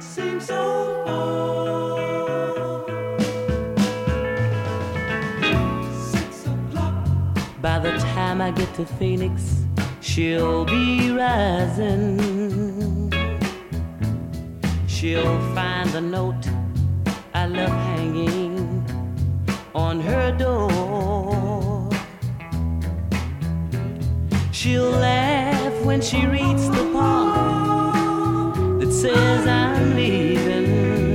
seems so far. 6 o'clock. By the time I get to Phoenix, she'll be rising. She'll find the note I left hanging on her door. She'll laugh when she reads the part that says I'm leaving,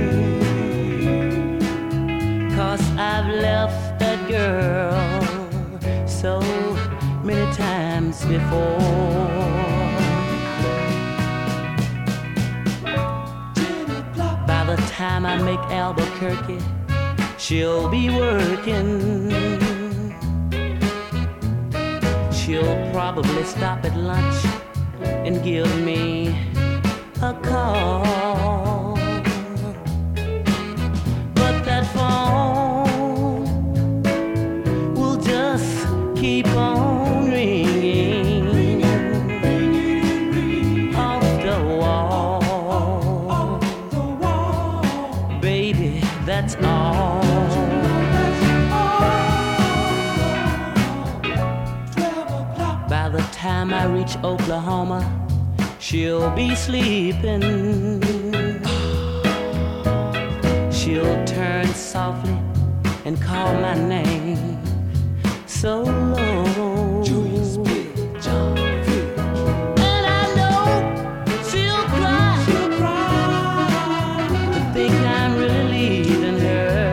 'cause I've left that girl so many times before. By the time I make Albuquerque, she'll be working. She'll probably stop at lunch and give me a call. But that phone will just keep on ringing off the wall. Baby, that's all. By the time I reach Oklahoma, she'll be sleeping. She'll turn softly and call my name so low. Julius Big John. And I know she'll cry to think I'm really leaving her.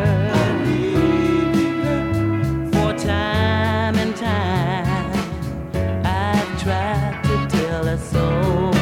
For time and time I've tried to tell her so.